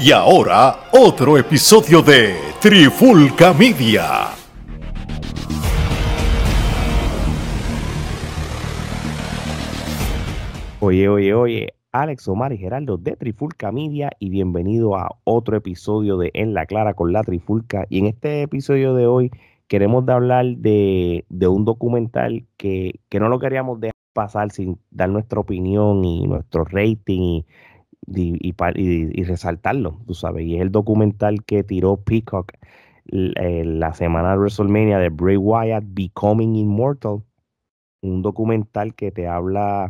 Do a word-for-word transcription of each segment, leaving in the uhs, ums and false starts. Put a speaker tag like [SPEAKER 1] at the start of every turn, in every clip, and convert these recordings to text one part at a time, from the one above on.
[SPEAKER 1] Y ahora, otro episodio de Trifulca Media.
[SPEAKER 2] Oye, oye, oye, Alex Omar y Geraldo de Trifulca Media y bienvenido a otro episodio de En la Clara con la Trifulca. Y en este episodio de hoy queremos de hablar de, de un documental que, que no lo queríamos dejar pasar sin dar nuestra opinión y nuestro rating y, y, y pa- y- y resaltarlo, tú sabes. Y es el documental que tiró Peacock l- eh, la semana de WrestleMania de Bray Wyatt Becoming Immortal. Un documental que te habla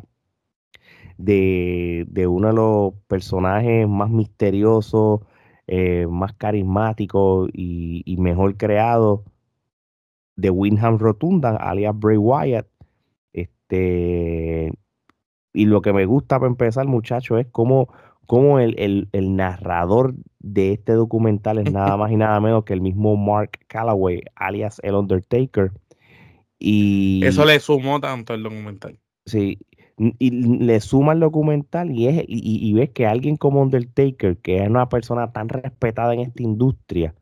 [SPEAKER 2] de, de uno de los personajes más misteriosos, eh, más carismáticos y, y mejor creados de Windham Rotunda, alias Bray Wyatt. Este, y lo que me gusta para empezar, muchachos, es cómo, cómo el, el, el narrador de este documental es nada más y nada menos que el mismo Mark Calloway, alias el Undertaker.
[SPEAKER 3] Eso
[SPEAKER 2] Y
[SPEAKER 3] le sumó tanto el documental.
[SPEAKER 2] sí, n- y le suma el documental y, es, y, y- y ves que alguien como Undertaker, que es una persona tan respetada en esta industria,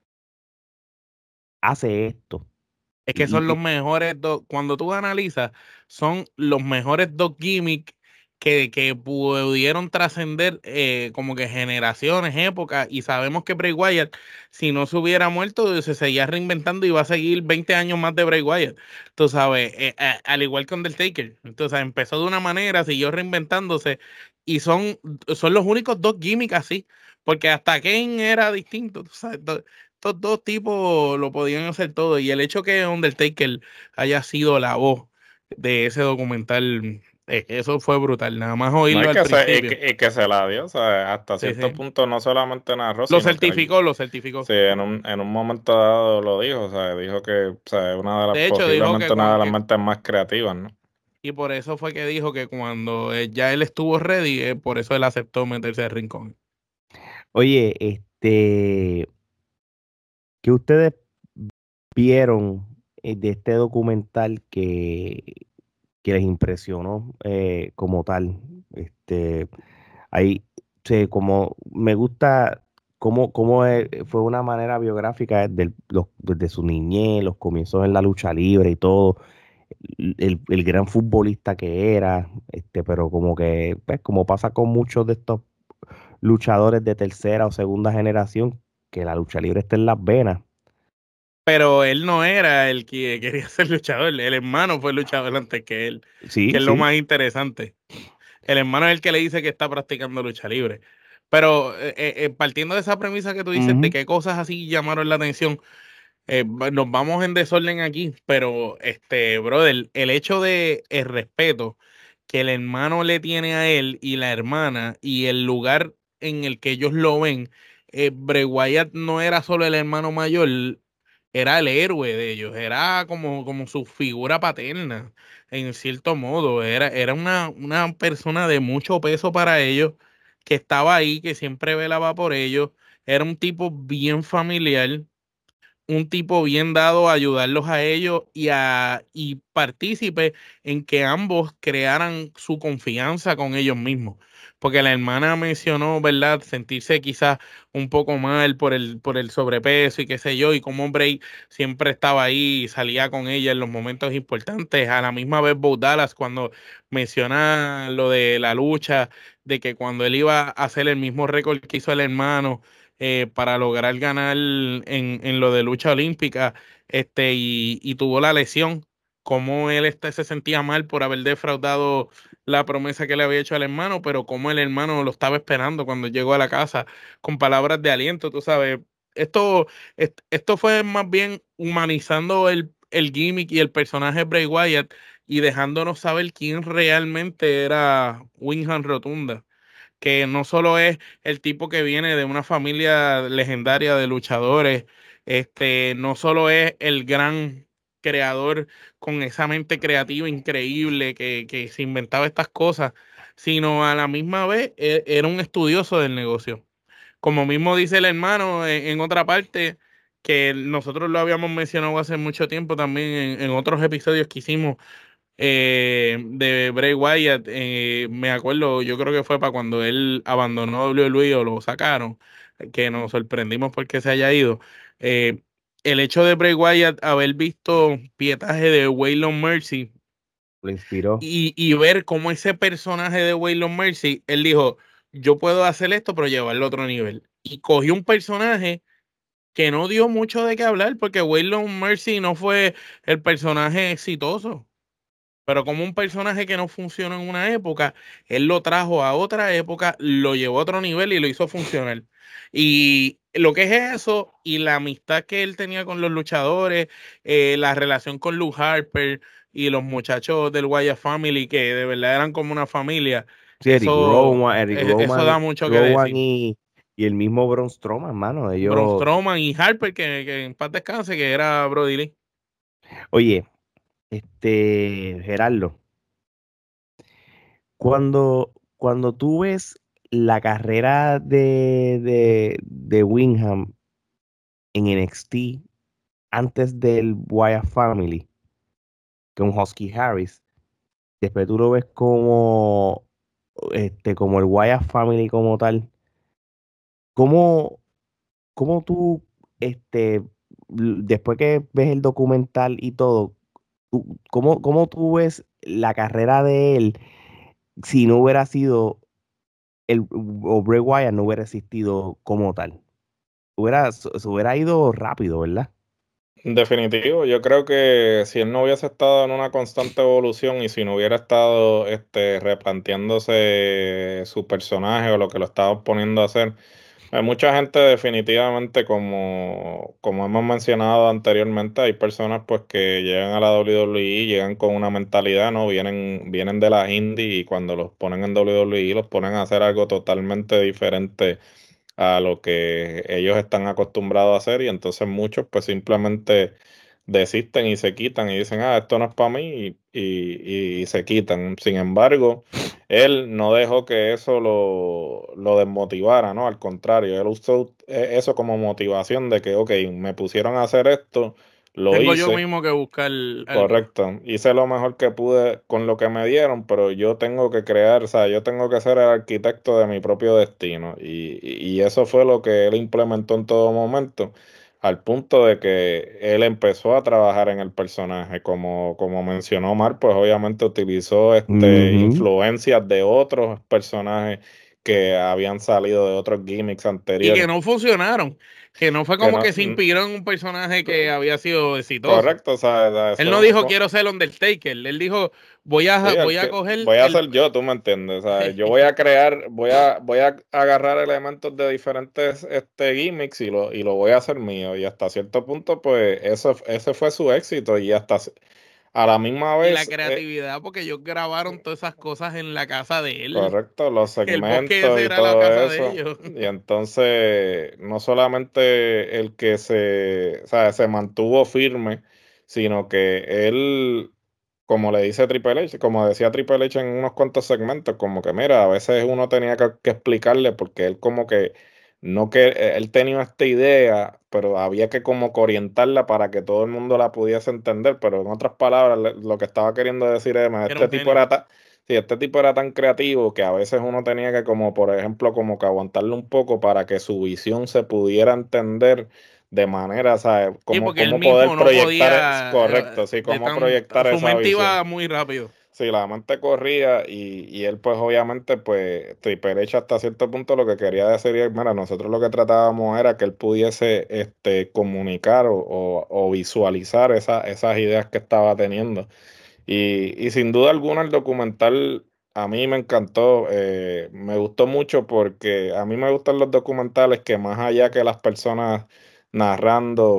[SPEAKER 2] hace esto.
[SPEAKER 3] Es que
[SPEAKER 2] Y,
[SPEAKER 3] son los
[SPEAKER 2] y-
[SPEAKER 3] mejores dos, cuando tú analizas, son los mejores dos gimmicks que, que pudieron trascender eh, como que generaciones, épocas, y sabemos que Bray Wyatt, si no se hubiera muerto, se seguía reinventando y va a seguir veinte años más de Bray Wyatt. Tú sabes, eh, a- al igual que Undertaker. Entonces empezó de una manera, siguió reinventándose, y son, son los únicos dos gimmicks así, porque hasta Kane era distinto. Tú sabes, estos dos tipos lo podían hacer todo. Y el hecho que Undertaker haya sido la voz de ese documental, eh, eso fue brutal. Nada más
[SPEAKER 4] No,
[SPEAKER 3] oírlo
[SPEAKER 4] es
[SPEAKER 3] al
[SPEAKER 4] que se, es
[SPEAKER 3] principio.
[SPEAKER 4] que, es que se la dio, o sea, hasta
[SPEAKER 3] Sí,
[SPEAKER 4] cierto
[SPEAKER 3] sí.
[SPEAKER 4] punto no solamente narró,
[SPEAKER 3] Lo
[SPEAKER 4] sino que al-
[SPEAKER 3] certificó, lo certificó.
[SPEAKER 4] sí, en un, en un momento dado lo dijo, o sea, dijo que, o sea, es una de las,
[SPEAKER 3] De hecho, dijo que,
[SPEAKER 4] posiblemente una de
[SPEAKER 3] cuan-
[SPEAKER 4] las
[SPEAKER 3] que
[SPEAKER 4] mentes más creativas, ¿no?
[SPEAKER 3] y por eso fue que dijo que cuando eh, ya él estuvo ready, eh, por eso él aceptó meterse al rincón.
[SPEAKER 2] oye, este, ¿qué ustedes vieron eh, de este documental que, que les impresionó eh, como tal? Este, ahí, sí, como me gusta cómo, cómo eh, fue una manera biográfica del- los- desde su niñez, los comienzos en la lucha libre y todo, el, el gran futbolista que era, este, pero como que, pues, como pasa con muchos de estos luchadores de tercera o segunda generación, que la lucha libre está en las venas.
[SPEAKER 3] Pero él no era el que quería ser luchador. El hermano fue luchador antes que él, que
[SPEAKER 2] Sí,
[SPEAKER 3] es lo
[SPEAKER 2] sí.
[SPEAKER 3] más interesante. El hermano es el que le dice que está practicando lucha libre. Pero eh, eh, eh, partiendo de esa premisa que tú dices de
[SPEAKER 2] Ujú.
[SPEAKER 3] qué cosas así llamaron la atención, eh, va- nos vamos en desorden aquí, pero este, brother, el hecho de el respeto que el hermano le tiene a él y la hermana y el lugar en el que ellos lo ven, eh, Bray Wyatt no era solo el hermano mayor, era el héroe de ellos, era como, como su figura paterna, en cierto modo, era, era una, una persona de mucho peso para ellos, que estaba ahí, que siempre velaba por ellos, era un tipo bien familiar, un tipo bien dado a ayudarlos a ellos y a y partícipe en que ambos crearan su confianza con ellos mismos. Porque la hermana mencionó, ¿verdad? Sentirse quizás un poco mal por el, por el sobrepeso y qué sé yo, y como Bray siempre estaba ahí y salía con ella en los momentos importantes. A la misma vez Bo Dallas cuando menciona lo de la lucha, de que cuando él iba a hacer el mismo récord que hizo el hermano, eh, para lograr ganar en, en lo de lucha olímpica, este, y, y tuvo la lesión, como él este, se sentía mal por haber defraudado la promesa que le había hecho al hermano, pero como el hermano lo estaba esperando cuando llegó a la casa con palabras de aliento, tú sabes. Esto, est- esto fue más bien humanizando el, el gimmick y el personaje Bray Wyatt y dejándonos saber quién realmente era Windham Rotunda, que no solo es el tipo que viene de una familia legendaria de luchadores, este, no solo es el gran creador con esa mente creativa increíble que, que se inventaba estas cosas, sino a la misma vez e- era un estudioso del negocio. Como mismo dice el hermano en, en otra parte, que nosotros lo habíamos mencionado hace mucho tiempo también en, en otros episodios que hicimos, eh, de Bray Wyatt, eh, me acuerdo, yo creo que fue para cuando él abandonó W W E o lo sacaron, que nos sorprendimos porque se haya ido. Eh, el hecho de Bray Wyatt haber visto pietaje de Waylon Mercy
[SPEAKER 2] Lo inspiró.
[SPEAKER 3] y, y ver cómo ese personaje de Waylon Mercy, él dijo, yo puedo hacer esto, pero llevarlo a otro nivel. Y cogió un personaje que no dio mucho de qué hablar, porque Waylon Mercy no fue el personaje exitoso. Pero como un personaje que no funcionó en una época, él lo trajo a otra época, lo llevó a otro nivel y lo hizo funcionar. Y lo que es eso, y la amistad que él tenía con los luchadores, eh, la relación con Luke Harper y los muchachos del Wyatt Family, que de verdad eran como una familia,
[SPEAKER 2] Sí, Eric
[SPEAKER 3] eso,
[SPEAKER 2] Rowan, Eric
[SPEAKER 3] eh, eso da
[SPEAKER 2] Roman,
[SPEAKER 3] mucho que
[SPEAKER 2] Rowan
[SPEAKER 3] decir.
[SPEAKER 2] y, y el mismo Braun Strowman, mano.
[SPEAKER 3] Braun
[SPEAKER 2] Ellos,
[SPEAKER 3] Strowman y Harper, que, que en paz descanse, que era Brody Lee.
[SPEAKER 2] oye, este, Gerardo, cuando, cuando tú ves la carrera de, de, de Wingham en N X T antes del Wyatt Family, con Husky Harris, después tú lo ves como, este, como el Wyatt Family como tal, ¿cómo, cómo tú, este, l- después que ves el documental y todo, tú- ¿cómo, cómo tú ves la carrera de él si no hubiera sido el, o Bray Wyatt no hubiera existido como tal? Hubiera, se se hubiera ido rápido, ¿verdad?
[SPEAKER 4] Definitivo, yo creo que si él no hubiese estado en una constante evolución y si no hubiera estado este, replanteándose su personaje o lo que lo estaba poniendo a hacer, hay mucha gente definitivamente, como, como hemos mencionado anteriormente, hay personas pues que llegan a la W W E, llegan con una mentalidad, ¿no? Vienen, vienen de las indies y cuando los ponen en W W E los ponen a hacer algo totalmente diferente a lo que ellos están acostumbrados a hacer y entonces muchos pues simplemente desisten y se quitan y dicen, ah, esto no es para mí y, y- y se quitan. Sin embargo, él no dejó que eso lo, lo desmotivara, ¿no? Al contrario, él usó eh, eso como motivación de que, ok, me pusieron a hacer esto, lo
[SPEAKER 3] Tengo yo
[SPEAKER 4] hice.
[SPEAKER 3] mismo que buscar algo.
[SPEAKER 4] Correcto, hice lo mejor que pude con lo que me dieron, pero yo tengo que crear, o sea, yo tengo que ser el arquitecto de mi propio destino y, y eso fue lo que él implementó en todo momento, al punto de que él empezó a trabajar en el personaje, como, como mencionó Omar, pues obviamente utilizó este,
[SPEAKER 2] Ujú.
[SPEAKER 4] influencias de otros personajes que habían salido de otros gimmicks
[SPEAKER 3] Y que
[SPEAKER 4] anteriores,
[SPEAKER 3] no funcionaron. Que no fue
[SPEAKER 4] que
[SPEAKER 3] como
[SPEAKER 4] no,
[SPEAKER 3] que se inspiró en un personaje que había sido exitoso.
[SPEAKER 4] correcto, o sea,
[SPEAKER 3] Él no
[SPEAKER 4] eso.
[SPEAKER 3] dijo quiero ser Undertaker. Él dijo voy
[SPEAKER 4] Sí,
[SPEAKER 3] a,
[SPEAKER 4] el
[SPEAKER 3] voy a
[SPEAKER 4] que
[SPEAKER 3] coger
[SPEAKER 4] voy a
[SPEAKER 3] el.
[SPEAKER 4] ser yo, tú me entiendes. O sea, yo voy a crear, voy a, voy a agarrar elementos de diferentes este, gimmicks y lo, y lo voy a hacer mío. Y hasta cierto punto, pues, eso, ese fue su éxito. Y hasta c- a la misma
[SPEAKER 3] Y la
[SPEAKER 4] vez, eh,
[SPEAKER 3] creatividad, porque ellos grabaron todas esas cosas en la casa de él.
[SPEAKER 4] correcto, los
[SPEAKER 3] El bosque
[SPEAKER 4] segmentos
[SPEAKER 3] ese
[SPEAKER 4] y
[SPEAKER 3] era la
[SPEAKER 4] todo
[SPEAKER 3] casa de
[SPEAKER 4] eso.
[SPEAKER 3] ellos.
[SPEAKER 4] Y entonces, no solamente el que se, o sea, se mantuvo firme, sino que él, como le dice Triple H, como decía Triple H en unos cuantos segmentos, como que mira, a veces uno tenía que, que explicarle porque él como que no que él tenía esta idea, pero había que como que orientarla para que todo el mundo la pudiese entender, pero en otras palabras, le- lo que estaba queriendo decir es, "Mira,
[SPEAKER 3] Era
[SPEAKER 4] este
[SPEAKER 3] un
[SPEAKER 4] tipo
[SPEAKER 3] genio.
[SPEAKER 4] era ta- sí, este tipo era tan creativo que a veces uno tenía que como, por ejemplo, como que aguantarle un poco para que su visión se pudiera entender de manera, ¿sabes?
[SPEAKER 3] Sí,
[SPEAKER 4] Cómo,
[SPEAKER 3] porque él
[SPEAKER 4] cómo poder
[SPEAKER 3] mismo no
[SPEAKER 4] proyectar, es
[SPEAKER 3] podía,
[SPEAKER 4] correcto,
[SPEAKER 3] eh,
[SPEAKER 4] sí,
[SPEAKER 3] de
[SPEAKER 4] cómo
[SPEAKER 3] tan,
[SPEAKER 4] proyectar
[SPEAKER 3] su
[SPEAKER 4] esa
[SPEAKER 3] mente
[SPEAKER 4] visión.
[SPEAKER 3] iba muy rápido.
[SPEAKER 4] Sí, la mente corría y, y él pues obviamente pues Triple H hasta cierto punto lo que quería decir es, mira, nosotros lo que tratábamos era que él pudiese este, comunicar o, o- o visualizar esa- esas ideas que estaba teniendo. Y, y sin duda alguna el documental a mí me encantó, eh, me gustó mucho porque a mí me gustan los documentales que más allá que las personas narrando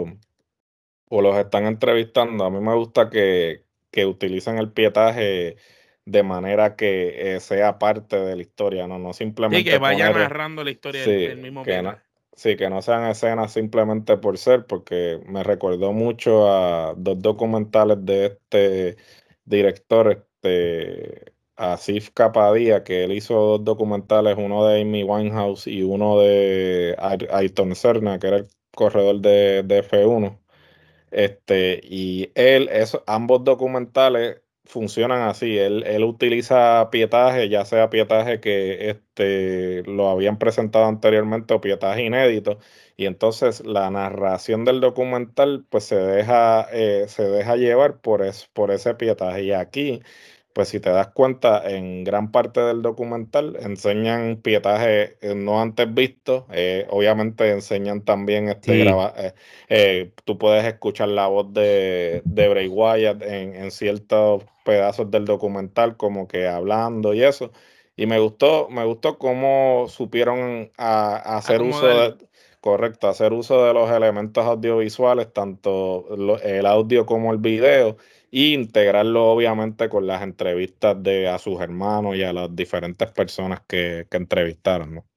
[SPEAKER 4] o los están entrevistando, a mí me gusta que, que utilicen el pietaje de manera que eh, sea parte de la historia, ¿no? No
[SPEAKER 3] Sí, que
[SPEAKER 4] simplemente
[SPEAKER 3] vaya
[SPEAKER 4] poner,
[SPEAKER 3] narrando la historia del,
[SPEAKER 4] sí,
[SPEAKER 3] del mismo
[SPEAKER 4] que no,
[SPEAKER 3] pietaje.
[SPEAKER 4] sí, que no sean escenas simplemente por ser, porque me recordó mucho a dos documentales de este director, este, Asif Kapadia, que él hizo dos documentales, uno de Amy Winehouse y uno de Ay- Ayrton Senna, que era el corredor de, de F uno. Este, y él, eso, ambos documentales funcionan así. Él, él utiliza pietaje, ya sea pietaje que este, lo habían presentado anteriormente o pietaje inédito. Y entonces la narración del documental pues se deja, eh, se deja llevar por, es, por ese pietaje. Y aquí, pues si te das cuenta, en gran parte del documental enseñan pietaje eh, no antes visto. Eh, obviamente enseñan también este
[SPEAKER 2] Sí,
[SPEAKER 4] graba, eh, eh, tú puedes escuchar la voz de, de Bray Wyatt en, en ciertos pedazos del documental, como que hablando y eso. Y me gustó, me gustó cómo supieron a, a hacer uso
[SPEAKER 3] Acomodarlo.
[SPEAKER 4] de, correcto, hacer uso de los elementos audiovisuales, tanto lo- el audio como el video, y integrarlo obviamente con las entrevistas de a sus hermanos y a las diferentes personas que, que entrevistaron, ¿no?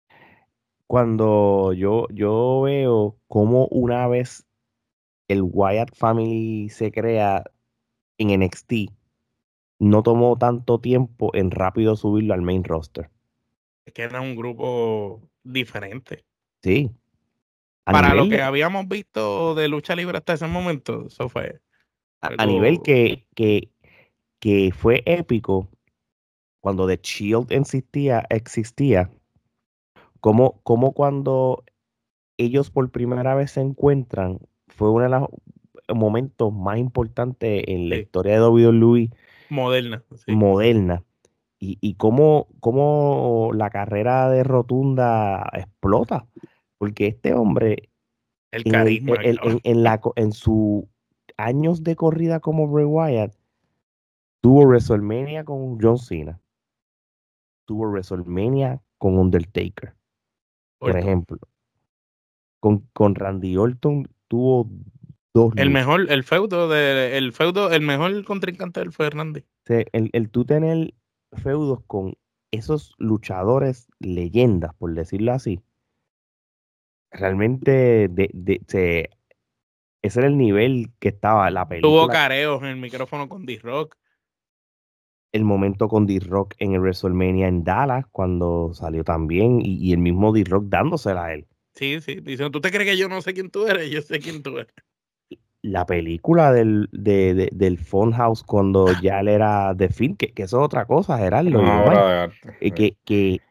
[SPEAKER 2] cuando yo, yo veo cómo una vez el Wyatt Family se crea en N X T, no tomó tanto tiempo en rápido subirlo al main roster.
[SPEAKER 3] Es que era un grupo diferente.
[SPEAKER 2] Sí, a
[SPEAKER 3] Para lo
[SPEAKER 2] nivel,
[SPEAKER 3] que
[SPEAKER 2] de-
[SPEAKER 3] habíamos visto de lucha libre hasta ese momento, eso fue
[SPEAKER 2] a, a nivel
[SPEAKER 3] algo.
[SPEAKER 2] que, que, que fue épico cuando The Shield existía, existía, como, como cuando ellos por primera vez se encuentran, fue uno de los momentos más importantes en la
[SPEAKER 3] Sí,
[SPEAKER 2] historia de W W E
[SPEAKER 3] moderna, sí.
[SPEAKER 2] moderna. Y, y cómo, cómo la carrera de Rotunda explota. Porque este hombre,
[SPEAKER 3] El
[SPEAKER 2] en, el,
[SPEAKER 3] carisma,
[SPEAKER 2] el- en,
[SPEAKER 3] cabrón.
[SPEAKER 2] en la, co- en sus años de corrida como Bray Wyatt, tuvo WrestleMania con John Cena, tuvo WrestleMania con Undertaker, por
[SPEAKER 3] Orton.
[SPEAKER 2] ejemplo. Con, con Randy Orton tuvo dos
[SPEAKER 3] El
[SPEAKER 2] luchas.
[SPEAKER 3] mejor, el feudo de, el feudo, el mejor contrincante del Fernández.
[SPEAKER 2] O sea, el, el tú tener feudos con esos luchadores leyendas, por decirlo así, realmente de, de- se- ese era el nivel que estaba la
[SPEAKER 3] Tuvo
[SPEAKER 2] película,
[SPEAKER 3] careos en el micrófono con D-Rock.
[SPEAKER 2] el momento con D-Rock en el WrestleMania en Dallas, cuando salió también, y, y el mismo D-Rock dándosela a él.
[SPEAKER 3] Sí, sí, diciendo, ¿tú te crees que yo no sé quién tú eres? Yo sé quién tú eres.
[SPEAKER 2] La película del, de, de- del Funhouse cuando ya él era The Fiend, que, que eso es otra cosa, Gerardo,
[SPEAKER 4] Una
[SPEAKER 2] igual.
[SPEAKER 4] obra de arte.
[SPEAKER 2] Eh,
[SPEAKER 4] Sí.
[SPEAKER 2] que, que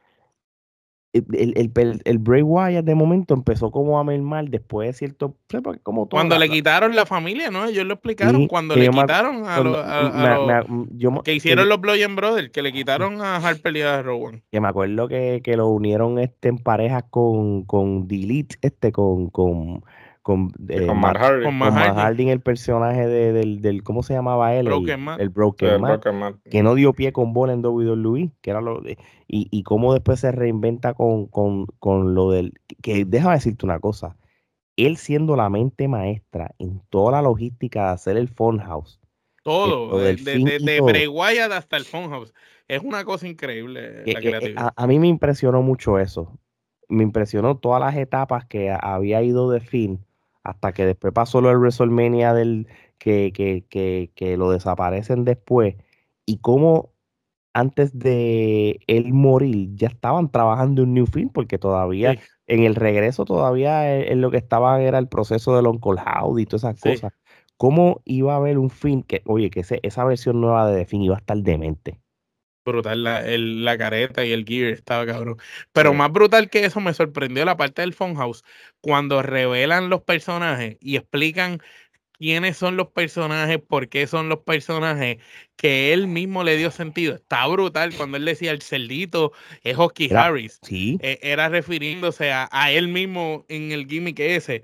[SPEAKER 2] el, el, el, el Bray Wyatt de momento empezó como a mermar después de cierto, sí, porque como todo,
[SPEAKER 3] Cuando
[SPEAKER 2] la,
[SPEAKER 3] le
[SPEAKER 2] la-
[SPEAKER 3] quitaron la familia, ¿no? Ellos lo explicaron.
[SPEAKER 2] sí,
[SPEAKER 3] Cuando
[SPEAKER 2] que
[SPEAKER 3] le
[SPEAKER 2] yo me, acu-
[SPEAKER 3] quitaron a
[SPEAKER 2] cuando,
[SPEAKER 3] los a, a
[SPEAKER 2] me,
[SPEAKER 3] los
[SPEAKER 2] me- yo, me-
[SPEAKER 3] que
[SPEAKER 2] que yo,
[SPEAKER 3] hicieron los Blood Brothers, que le quitaron a Harper y a Rowan.
[SPEAKER 2] que me acuerdo que, que lo unieron este en parejas con, con Delete, este, con, con, con,
[SPEAKER 4] Sí,
[SPEAKER 2] eh,
[SPEAKER 4] con Matt
[SPEAKER 2] Matt,
[SPEAKER 3] Con
[SPEAKER 4] Hardy.
[SPEAKER 3] Matt
[SPEAKER 2] con Matt
[SPEAKER 3] Hardy,
[SPEAKER 2] Harding, el personaje de- del, del, ¿cómo se llamaba él? El,
[SPEAKER 3] Broken Matt.
[SPEAKER 2] el
[SPEAKER 4] Sí,
[SPEAKER 2] Broken
[SPEAKER 4] el
[SPEAKER 2] Man,
[SPEAKER 4] Broken Matt.
[SPEAKER 2] que no dio pie con bola en W W E, que era lo de, y, y cómo después se reinventa con, con, con lo del, que déjame decirte una cosa, él siendo la mente maestra en toda la logística de hacer el Funhouse, el- lo
[SPEAKER 3] Todo,
[SPEAKER 2] del
[SPEAKER 3] de, de,
[SPEAKER 2] fin
[SPEAKER 3] de,
[SPEAKER 2] y
[SPEAKER 3] de
[SPEAKER 2] todo,
[SPEAKER 3] Bray Wyatt hasta el Funhouse. Es una cosa increíble
[SPEAKER 2] que,
[SPEAKER 3] la
[SPEAKER 2] eh, eh,
[SPEAKER 3] creatividad.
[SPEAKER 2] a, a mí me impresionó mucho eso. Me impresionó todas las etapas que a- había ido de fin hasta que después pasó lo del WrestleMania del que, que, que, que lo desaparecen después y cómo antes de él morir ya estaban trabajando en New Film porque todavía
[SPEAKER 3] Sí,
[SPEAKER 2] en el regreso todavía en, en lo que estaban era el proceso del Uncle Howdy y todas esas
[SPEAKER 3] sí.
[SPEAKER 2] cosas. ¿Cómo iba a haber un film que, oye, que ese- esa versión nueva de The Film iba a estar demente?
[SPEAKER 3] Brutal, la, el- la careta y el gear estaba cabrón.
[SPEAKER 4] Sí.
[SPEAKER 3] Pero más brutal que eso me sorprendió la parte del Funhouse, cuando revelan los personajes y explican quiénes son los personajes, por qué son los personajes, que él mismo le dio sentido. Está brutal cuando él decía el cerdito es Husky
[SPEAKER 2] Era,
[SPEAKER 3] Harris.
[SPEAKER 2] sí,
[SPEAKER 3] Eh, era refiriéndose a, a él mismo en el gimmick ese.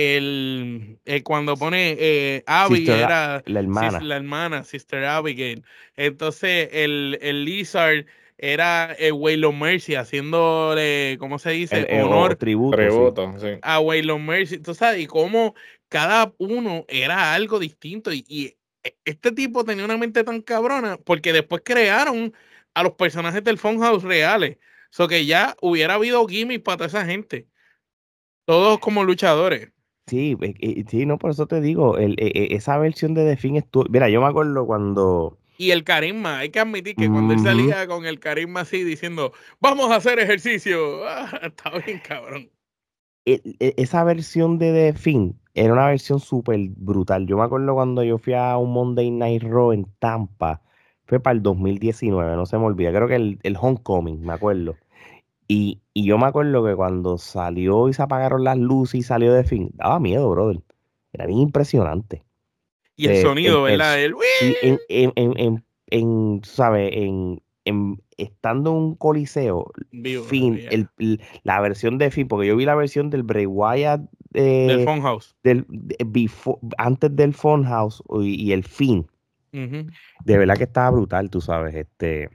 [SPEAKER 3] El, el cuando pone eh, Abby
[SPEAKER 2] Sister, A-
[SPEAKER 3] era
[SPEAKER 2] la
[SPEAKER 3] sis-
[SPEAKER 2] hermana,
[SPEAKER 3] la hermana, Sister Abigail. Entonces el, el Lizard era el Waylon Mercy haciéndole, ¿cómo se
[SPEAKER 2] el,
[SPEAKER 3] dice?
[SPEAKER 2] el- o
[SPEAKER 3] Honor
[SPEAKER 2] tributo, sí.
[SPEAKER 4] Tributo, sí.
[SPEAKER 3] a Waylon Mercy, tú sabes, y cómo cada uno era algo distinto. Y, y e- este tipo tenía una mente tan cabrona porque después crearon a los personajes del Funhouse reales. So que ya hubiera habido gimmicks para toda esa gente. Todos como luchadores.
[SPEAKER 2] Sí, eh, eh, sí, no, por eso te digo, el, eh, eh, esa versión de The Fin estuvo, mira, yo me acuerdo cuando,
[SPEAKER 3] Y el carisma, hay que admitir que cuando él
[SPEAKER 2] ujú,
[SPEAKER 3] salía con el carisma así diciendo, vamos a hacer ejercicio, ah, estaba bien cabrón.
[SPEAKER 2] e- e- esa versión de The Fiend era una versión súper brutal. Yo me acuerdo cuando yo fui a un Monday Night Raw en Tampa, fue para el dos mil diecinueve, no se me olvida, creo que el, el Homecoming, me acuerdo. Y, y yo me acuerdo que cuando salió y se apagaron las luces y salió The Fiend, daba miedo, brother. Era bien impresionante.
[SPEAKER 3] Y el
[SPEAKER 2] Eh, en
[SPEAKER 3] sonido, ¿verdad?
[SPEAKER 2] pers-
[SPEAKER 3] El
[SPEAKER 2] sí, en, en, en, en, en, tú sabes, en, en- estando en un coliseo,
[SPEAKER 3] vivo,
[SPEAKER 2] fin,
[SPEAKER 3] ya,
[SPEAKER 2] el, el- la versión de fin, porque yo vi la versión del Bray Wyatt
[SPEAKER 3] del
[SPEAKER 2] eh,
[SPEAKER 3] Funhouse.
[SPEAKER 2] del, de- befo- antes del Funhouse y, y el fin,
[SPEAKER 3] Ujú.
[SPEAKER 2] de verdad que estaba brutal, tú sabes, este,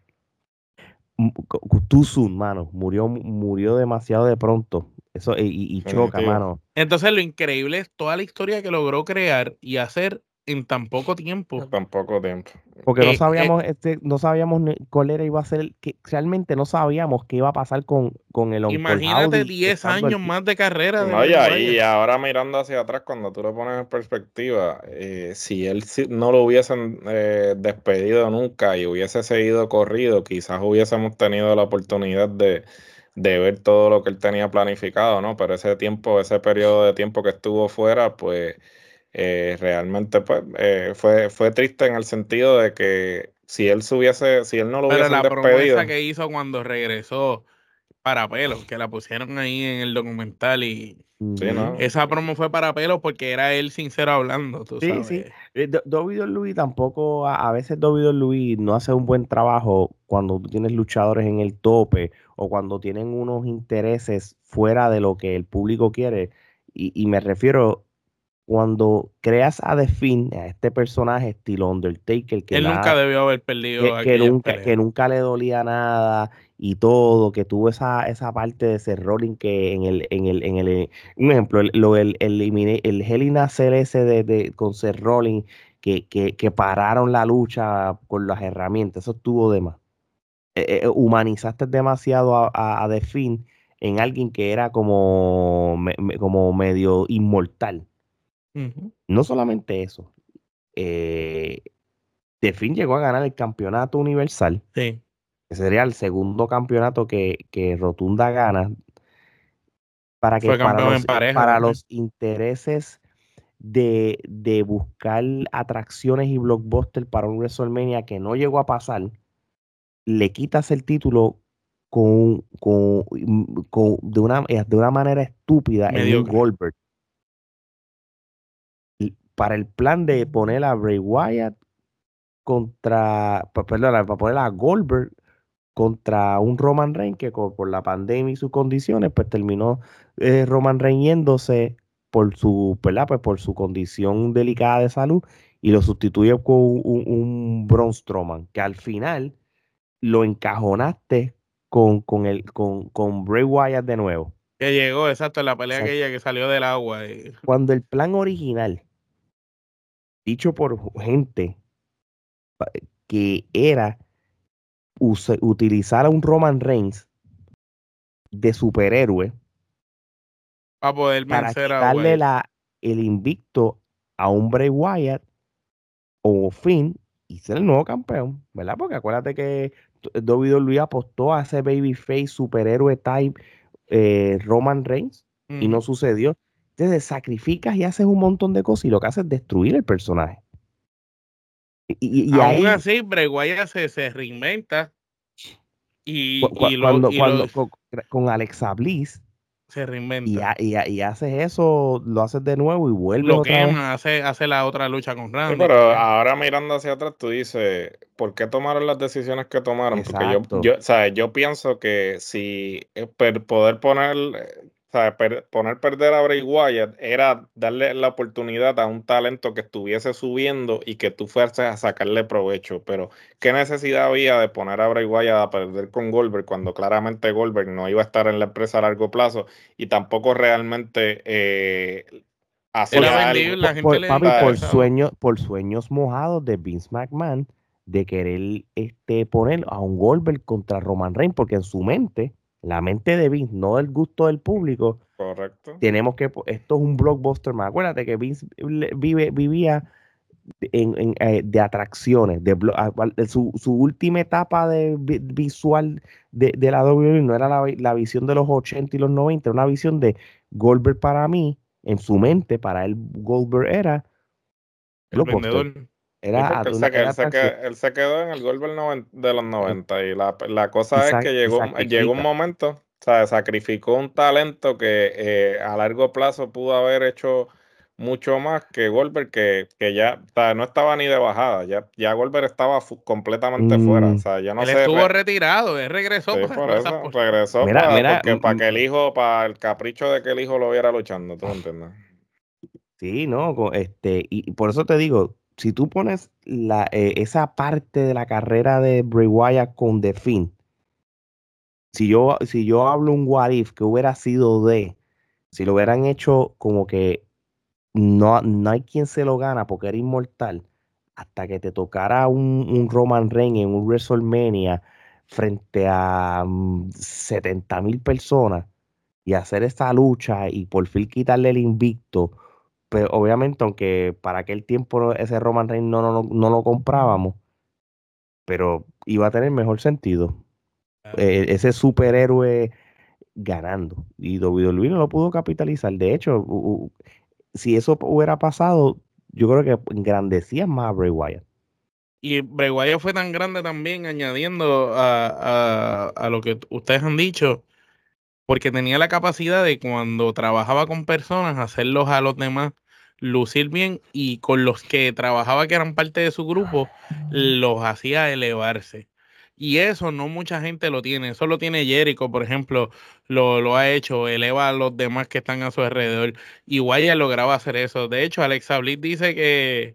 [SPEAKER 2] m- co- too soon, mano, murió, murió demasiado de pronto, eso, y, y- y choca,
[SPEAKER 4] Definitivo.
[SPEAKER 2] mano.
[SPEAKER 3] Entonces lo increíble es toda la historia que logró crear y hacer en tan poco tiempo.
[SPEAKER 4] Tan poco tiempo.
[SPEAKER 2] Porque no
[SPEAKER 3] Eh, eh,
[SPEAKER 2] sabíamos, este, no sabíamos ni cuál era, iba a ser, que realmente no sabíamos qué iba a pasar con, con el Uncle
[SPEAKER 3] imagínate
[SPEAKER 2] Howdy
[SPEAKER 3] diez
[SPEAKER 2] estando
[SPEAKER 3] años
[SPEAKER 2] el
[SPEAKER 3] más de carrera de
[SPEAKER 4] No, y
[SPEAKER 3] Bray
[SPEAKER 4] ahí
[SPEAKER 3] Wyatt.
[SPEAKER 4] ahora mirando hacia atrás, cuando tú lo pones en perspectiva, eh, si él si- no lo hubiesen eh, despedido nunca y hubiese seguido corrido, quizás hubiésemos tenido la oportunidad de, de ver todo lo que él tenía planificado, ¿no? Pero ese tiempo, ese periodo de tiempo que estuvo fuera, pues eh, realmente pues, eh, fue, fue triste en el sentido de que si él se hubiese, si él no lo
[SPEAKER 3] Pero
[SPEAKER 4] hubiesen
[SPEAKER 3] la promesa
[SPEAKER 4] despedido,
[SPEAKER 3] que hizo cuando regresó para pelo, que la pusieron ahí en el documental y
[SPEAKER 4] sí,
[SPEAKER 2] Ujú.
[SPEAKER 4] ¿no?
[SPEAKER 3] esa promo fue para pelo porque era él sincero hablando, tú
[SPEAKER 2] Sí, sí.
[SPEAKER 3] sabes.
[SPEAKER 2] Eh, Do- W W E tampoco, a, a veces W W E no hace un buen trabajo cuando tú tienes luchadores en el tope o cuando tienen unos intereses fuera de lo que el público quiere. Y, y me refiero cuando creas a The Fiend, a este personaje estilo Undertaker, que
[SPEAKER 3] Él nunca
[SPEAKER 2] nada,
[SPEAKER 3] debió haber perdido
[SPEAKER 2] que, que
[SPEAKER 3] aquellas
[SPEAKER 2] nunca, que
[SPEAKER 3] peleas.
[SPEAKER 2] nunca le dolía nada y todo, que tuvo esa, esa parte de ese rolling que en el, en el, en el, eh, un ejemplo, el, lo, el, el, elimine- el Hell in a Cell ese de, de, con Seth Rollins, que, que, que pararon la lucha con las herramientas, eso estuvo de más. Eh, eh, humanizaste demasiado a, a, a The Fiend en alguien que era como, me- me- como medio inmortal.
[SPEAKER 3] Ujú.
[SPEAKER 2] No solamente eso, eh, The Fiend llegó a ganar el campeonato universal,
[SPEAKER 3] Sí,
[SPEAKER 2] que sería el segundo campeonato que, que Rotunda gana, para que
[SPEAKER 3] fue
[SPEAKER 2] para
[SPEAKER 3] campeón en
[SPEAKER 2] los, eh,
[SPEAKER 3] pareja
[SPEAKER 2] para
[SPEAKER 3] también.
[SPEAKER 2] los intereses de, de buscar atracciones y blockbuster para un WrestleMania que no llegó a pasar, le quitas el título con, con, mm, con- de una, eh, de una manera estúpida en un
[SPEAKER 3] Mediocre.
[SPEAKER 2] Goldberg. Y para el plan de poner a Bray Wyatt contra, pa- perdona, para poner a Goldberg contra un Roman Reigns que co- por la pandemia y sus condiciones, pues terminó eh, Roman Reigns yéndose por su, ¿verdad? Pues por su condición delicada de salud y lo sustituye con un, un, un Braun Strowman, que al final lo encajonaste con, con, el, con, con Bray Wyatt de nuevo.
[SPEAKER 3] Que llegó, exacto, en la pelea
[SPEAKER 2] Exacto.
[SPEAKER 3] aquella que salió del agua. y-
[SPEAKER 2] Cuando el plan original, dicho por gente pa- que era use- utilizar a un Roman Reigns de superhéroe
[SPEAKER 3] para poder
[SPEAKER 2] para
[SPEAKER 3] vencer a
[SPEAKER 2] quitarle
[SPEAKER 3] Wyatt.
[SPEAKER 2] la, el invicto a un Bray Wyatt o Finn y ser el nuevo campeón, ¿verdad? Porque acuérdate que t- W W E apostó a ese babyface superhéroe type eh, Roman Reigns y no
[SPEAKER 3] Ujú.
[SPEAKER 2] sucedió. Entonces sacrificas y haces un montón de cosas y lo que haces es destruir el personaje. Y, y- y
[SPEAKER 3] Aún
[SPEAKER 2] ahí,
[SPEAKER 3] así, Bray Wyatt se, se reinventa y,
[SPEAKER 2] cu- cu-
[SPEAKER 3] y lo,
[SPEAKER 2] cuando,
[SPEAKER 3] y lo
[SPEAKER 2] cuando con, con Alexa Bliss
[SPEAKER 3] se
[SPEAKER 2] y,
[SPEAKER 3] reinventa.
[SPEAKER 2] ha- y, ha- y haces eso, lo haces de nuevo y vuelves
[SPEAKER 3] Lo
[SPEAKER 2] otra vez.
[SPEAKER 3] quema, hace, hace la otra lucha con
[SPEAKER 4] Sí,
[SPEAKER 3] Randy
[SPEAKER 4] pero
[SPEAKER 3] también.
[SPEAKER 4] ahora mirando hacia atrás, tú dices, ¿por qué tomaron las decisiones que tomaron? Porque yo,
[SPEAKER 2] Exacto.
[SPEAKER 4] yo, o sea, yo pienso que si eh, per- poder poner, eh, o sea, per- poner perder a Bray Wyatt era darle la oportunidad a un talento que estuviese subiendo y que tú fueses a sacarle provecho. Pero, ¿qué necesidad había de poner a Bray Wyatt a perder con Goldberg cuando claramente Goldberg no iba a estar en la empresa a largo plazo y tampoco realmente eh,
[SPEAKER 3] Era
[SPEAKER 4] hacía algo?
[SPEAKER 3] vendible,
[SPEAKER 2] Por,
[SPEAKER 3] la gente
[SPEAKER 2] por-
[SPEAKER 3] le
[SPEAKER 2] papi, por
[SPEAKER 4] ¿Sabes?
[SPEAKER 3] interesaba.
[SPEAKER 2] sueños, por sueños mojados de Vince McMahon de querer este, poner a un Goldberg contra Roman Reigns, porque en su mente, la mente de Vince, no el gusto del público,
[SPEAKER 4] Correcto.
[SPEAKER 2] tenemos que, po- esto es un blockbuster más. Acuérdate que Vince le- vive, vivía en, en, eh, de atracciones, de, de su, su última etapa de vi, visual de, de la W W E no era la, la visión de los ochenta y los noventa, era una visión de Goldberg para mí, en su mente, para él Goldberg era
[SPEAKER 3] el vendedor.
[SPEAKER 2] Era,
[SPEAKER 4] sí, porque él,
[SPEAKER 2] una,
[SPEAKER 4] se,
[SPEAKER 2] era
[SPEAKER 4] él, se quedó, él se quedó en el Goldberg de los noventa y la, la cosa
[SPEAKER 2] y
[SPEAKER 4] es que llegó, llegó un momento, o sea, sacrificó un talento que eh, a largo plazo pudo haber hecho mucho más que Goldberg, que, que ya o sea, no estaba ni de bajada, ya, ya Goldberg estaba completamente mm. fuera, o sea, yo no
[SPEAKER 3] él
[SPEAKER 4] sé.
[SPEAKER 3] Estuvo re retirado, él regresó.
[SPEAKER 4] Sí,
[SPEAKER 3] para
[SPEAKER 4] por eso, regresó
[SPEAKER 2] mira,
[SPEAKER 4] para,
[SPEAKER 2] mira,
[SPEAKER 4] porque, para que el hijo, para el capricho de que el hijo lo viera luchando, ¿tú me entiendes?
[SPEAKER 2] Sí, no, este, y por eso te digo, si tú pones la, eh, esa parte de la carrera de Bray Wyatt con The Fiend, si yo, si yo hablo un what if que hubiera sido de, si lo hubieran hecho como que no, no hay quien se lo gana porque era inmortal, hasta que te tocara un, un Roman Reigns en un WrestleMania frente a um, setenta mil personas y hacer esa lucha y por fin quitarle el invicto. Pero obviamente, aunque para aquel tiempo ese Roman Reigns no, no, no, no lo comprábamos, pero iba a tener mejor sentido.
[SPEAKER 3] Claro.
[SPEAKER 2] Eh, ese superhéroe ganando. Y W W E no lo pudo capitalizar. De hecho, u- u- si eso hubiera pasado, yo creo que engrandecía más a Bray Wyatt.
[SPEAKER 3] Y Bray Wyatt fue tan grande también, añadiendo a, a, a lo que ustedes han dicho, porque tenía la capacidad de cuando trabajaba con personas, hacerlos a los demás lucir bien, y con los que trabajaba que eran parte de su grupo, los hacía elevarse. Y eso no mucha gente lo tiene, eso lo tiene Jericho, por ejemplo, lo, lo ha hecho, eleva a los demás que están a su alrededor. Y Wyatt lograba hacer eso. De hecho, Alexa Bliss dice que,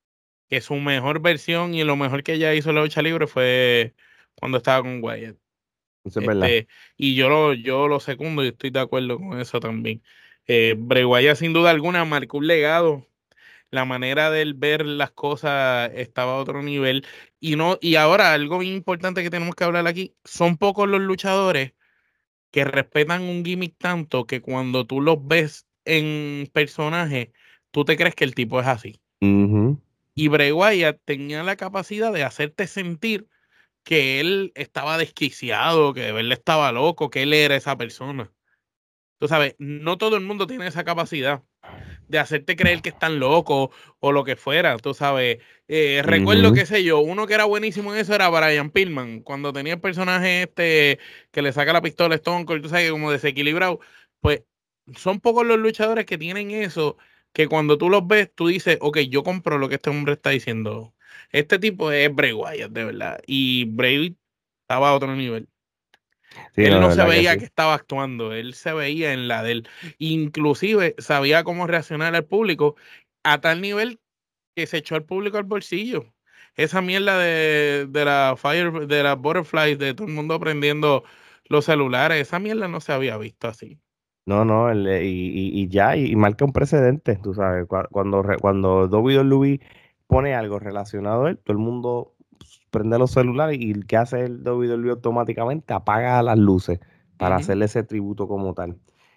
[SPEAKER 3] que su mejor versión y lo mejor que ella hizo en la lucha libre fue cuando estaba con Wyatt.
[SPEAKER 2] Eso es verdad.
[SPEAKER 3] Este, y yo lo, yo lo secundo y estoy de acuerdo con eso también. Eh, Bray Wyatt, sin duda alguna, marcó un legado. La manera de él ver las cosas estaba a otro nivel. Y no, y ahora algo bien importante que tenemos que hablar aquí, son pocos los luchadores que respetan un gimmick tanto que cuando tú los ves en personaje, tú te crees que el tipo es así.
[SPEAKER 2] Uh-huh.
[SPEAKER 3] Y Bray Wyatt tenía la capacidad de hacerte sentir que él estaba desquiciado, que de verdad estaba loco, que él era esa persona. Tú sabes, no todo el mundo tiene esa capacidad de hacerte creer que están locos o lo que fuera, tú sabes. Eh, recuerdo,
[SPEAKER 2] Uh-huh.
[SPEAKER 3] qué sé yo, uno que era buenísimo en eso era Brian Pillman, cuando tenía el personaje este que le saca la pistola a Stone Cold, tú sabes, que como desequilibrado. Pues son pocos los luchadores que tienen eso, que cuando tú los ves, tú dices, ok, yo compro lo que este hombre está diciendo. Este tipo es Bray Wyatt, de verdad. Y Bray estaba a otro nivel.
[SPEAKER 2] Sí,
[SPEAKER 3] Él
[SPEAKER 2] no,
[SPEAKER 3] no
[SPEAKER 2] de
[SPEAKER 3] se
[SPEAKER 2] verdad que
[SPEAKER 3] veía
[SPEAKER 2] sí.
[SPEAKER 3] que estaba actuando, él se veía en la de él. Inclusive sabía cómo reaccionar al público a tal nivel que se echó al público al bolsillo. Esa mierda de, de la Fire, de las Butterflies, de todo el mundo prendiendo los celulares, esa mierda no se había visto así.
[SPEAKER 2] No, no, el, eh, y, y, y ya, y, y marca un precedente, tú sabes, cua- cuando, re- cuando W W E pone algo relacionado a él, todo el mundo pues, prende los celulares y ¿qué hace el W W E automáticamente? Apaga las luces para
[SPEAKER 3] Ujú.
[SPEAKER 2] hacerle ese tributo como tal.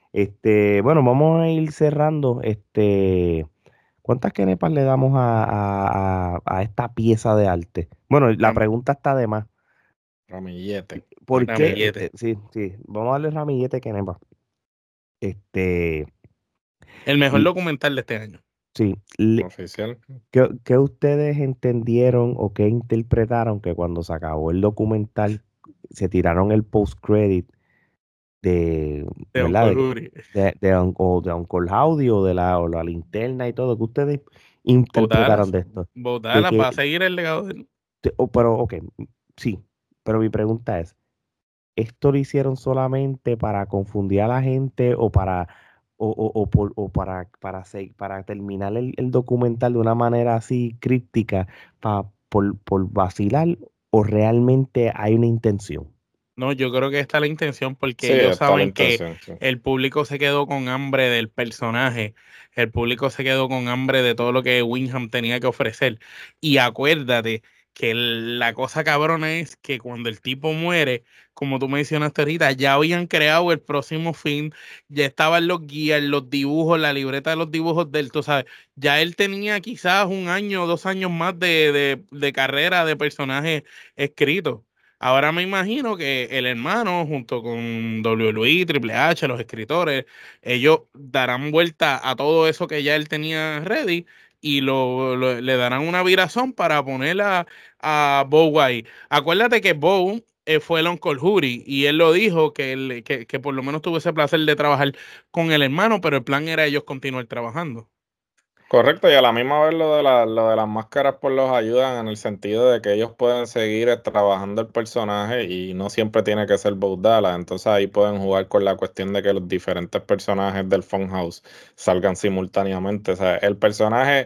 [SPEAKER 2] Este, bueno, vamos a ir cerrando. Este, ¿cuántas kenepas le damos a, a, a- a esta pieza de arte? Bueno, la
[SPEAKER 3] Ram-
[SPEAKER 2] pregunta está de más.
[SPEAKER 4] Ramillete.
[SPEAKER 2] ¿Por qué? Eh,
[SPEAKER 3] Ramillete.
[SPEAKER 2] eh, sí, sí, vamos a darle ramillete kenepa. Este.
[SPEAKER 3] El mejor documental de este año.
[SPEAKER 2] Sí, le-
[SPEAKER 4] Oficial.
[SPEAKER 2] ¿qué, qué ustedes entendieron o qué interpretaron que cuando se acabó el documental se tiraron el post-credit de,
[SPEAKER 3] De
[SPEAKER 2] ¿verdad?
[SPEAKER 3] Uncle
[SPEAKER 2] De,
[SPEAKER 3] Huri.
[SPEAKER 2] de, de, Un- o de Uncle Howdy o de la, o la linterna y todo, ¿qué ustedes interpretaron
[SPEAKER 3] Botalas.
[SPEAKER 2] de esto? De
[SPEAKER 3] Botalas va a
[SPEAKER 2] que,
[SPEAKER 3] seguir el legado de él.
[SPEAKER 2] de- o- pero, ok, sí, pero mi pregunta es, ¿esto lo hicieron solamente para confundir a la gente o para, o, o- o por- o para, para, se- para terminar el, el documental de una manera así críptica, pa- por, por vacilar o realmente hay una intención?
[SPEAKER 3] No, yo creo que esta es la intención porque
[SPEAKER 4] Sí,
[SPEAKER 3] ellos
[SPEAKER 4] está la
[SPEAKER 3] saben que
[SPEAKER 4] intención. Sí.
[SPEAKER 3] el público se quedó con hambre del personaje, el público se quedó con hambre de todo lo que Winham tenía que ofrecer. Y acuérdate que la cosa cabrona es que cuando el tipo muere, como tú mencionaste ahorita, ya habían creado el próximo film, ya estaban los guías, los dibujos, la libreta de los dibujos de él, tú sabes, ya él tenía quizás un año o dos años más de, de, de carrera de personaje escrito. Ahora me imagino que el hermano, junto con W W E, Triple H, los escritores, ellos darán vuelta a todo eso que ya él tenía ready y lo, lo- le darán una virazón para poner a, a Bo White. Acuérdate que Bo eh, fue el Uncle Huri y él lo dijo que, él- que, que por lo menos tuvo ese placer de trabajar con el hermano, pero el plan era ellos continuar trabajando.
[SPEAKER 4] Correcto, y a la misma vez lo de la, lo de las máscaras pues los ayudan en el sentido de que ellos pueden seguir eh, trabajando el personaje y no siempre tiene que ser Bo Dallas, entonces ahí pueden jugar con la cuestión de que los diferentes personajes del Funhouse salgan simultáneamente, o sea, el personaje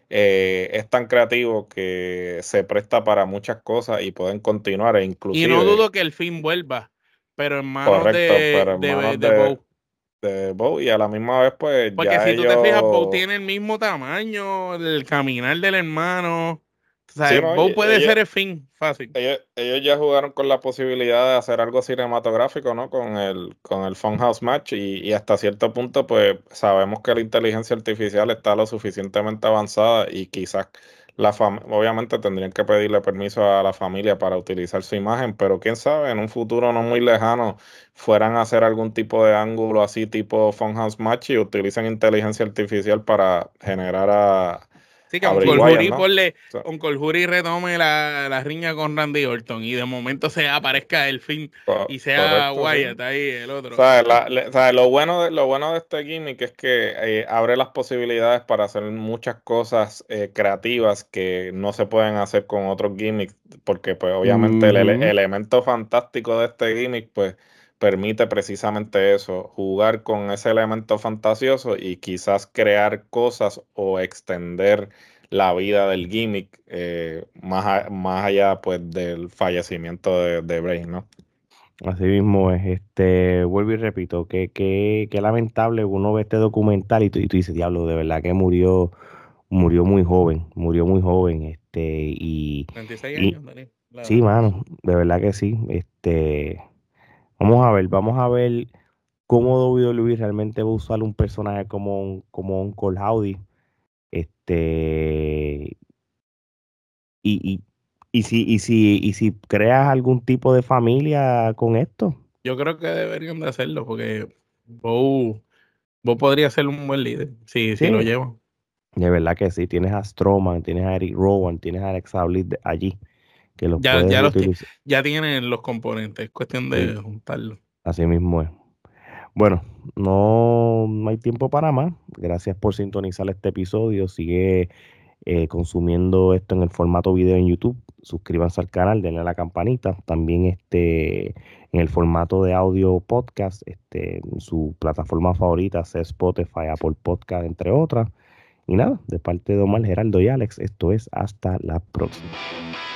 [SPEAKER 4] eh, es tan creativo que se presta para muchas cosas y pueden continuar e
[SPEAKER 3] Y no
[SPEAKER 4] inclusive,
[SPEAKER 3] dudo que el fin vuelva, pero en manos
[SPEAKER 4] correcto,
[SPEAKER 3] de,
[SPEAKER 4] pero en
[SPEAKER 3] de,
[SPEAKER 4] manos
[SPEAKER 3] de
[SPEAKER 4] de,
[SPEAKER 3] Bo.
[SPEAKER 4] de Bo y a la misma vez pues
[SPEAKER 3] Porque
[SPEAKER 4] ya
[SPEAKER 3] si tú te fijas, Bo
[SPEAKER 4] ellos...
[SPEAKER 3] tiene el mismo tamaño, el caminar del hermano. O
[SPEAKER 4] Sí,
[SPEAKER 3] sea,
[SPEAKER 4] ¿no? Y
[SPEAKER 3] Bo puede
[SPEAKER 4] ella,
[SPEAKER 3] ser el fin fácil.
[SPEAKER 4] Ellos, ellos ya jugaron con la posibilidad de hacer algo cinematográfico, ¿no? Con el, con el Funhouse Match y, y hasta cierto punto, pues sabemos que la inteligencia artificial está lo suficientemente avanzada y quizás la fam- obviamente tendrían que pedirle permiso a la familia para utilizar su imagen, pero quién sabe, en un futuro no muy lejano fueran a hacer algún tipo de ángulo así tipo Funhouse Match y utilicen inteligencia artificial para generar a,
[SPEAKER 3] Sí, que
[SPEAKER 4] a Bray
[SPEAKER 3] Uncle
[SPEAKER 4] Wyatt,
[SPEAKER 3] Huri,
[SPEAKER 4] ¿no?
[SPEAKER 3] ponle,
[SPEAKER 4] O sea,
[SPEAKER 3] Uncle Huri retome la, la riña con Randy Orton y de momento se aparezca el fin y
[SPEAKER 4] co-
[SPEAKER 3] sea
[SPEAKER 4] correcto, sí.
[SPEAKER 3] Wyatt ahí el otro.
[SPEAKER 4] ¿Sabes? La- le- ¿sabes? Lo bueno de, lo bueno de este gimmick es que eh, abre las posibilidades para hacer muchas cosas eh, creativas que no se pueden hacer con otros gimmicks, porque pues obviamente el ele-
[SPEAKER 2] Ujú.
[SPEAKER 4] elemento fantástico de este gimmick pues permite precisamente eso, jugar con ese elemento fantasioso y quizás crear cosas o extender la vida del gimmick eh, más, a- más allá pues del fallecimiento de, de Bray, ¿no?
[SPEAKER 2] Así mismo es, este, vuelvo y repito, que, que, que lamentable uno ve este documental y tú, y tú dices, diablo, de verdad que murió, murió muy joven, murió muy joven, este, y,
[SPEAKER 3] veintiséis
[SPEAKER 2] y
[SPEAKER 3] años, Dani, la
[SPEAKER 2] sí,
[SPEAKER 3] edad.
[SPEAKER 2] mano, de verdad que sí, este, vamos a ver, vamos a ver cómo W W E realmente va a usar un personaje como, un- como un Cole Howdy, este, y, y, y si, y si, y si creas algún tipo de familia con esto.
[SPEAKER 3] Yo creo que deberían de hacerlo porque Bo, Bo podría ser un buen líder si, si lo
[SPEAKER 2] Sí,
[SPEAKER 3] llevan.
[SPEAKER 2] de verdad que sí, tienes a Strowman, tienes a Eric Rowan, tienes a Alexa Bliss de- allí, que los
[SPEAKER 3] Ya,
[SPEAKER 2] puedes
[SPEAKER 3] ya, los, ti-
[SPEAKER 2] utilizar.
[SPEAKER 3] ya tienen los componentes, es cuestión
[SPEAKER 2] Sí,
[SPEAKER 3] de juntarlos.
[SPEAKER 2] así mismo es. Bueno, no, no hay tiempo para más. Gracias por sintonizar este episodio. Sigue eh, consumiendo esto en el formato video en YouTube. Suscríbanse al canal, denle a la campanita. También este, en el formato de audio podcast, este, en su plataforma favorita, sea Spotify, Apple Podcast, entre otras. Y nada, de parte de Omar, Geraldo y Alex, esto es hasta la próxima.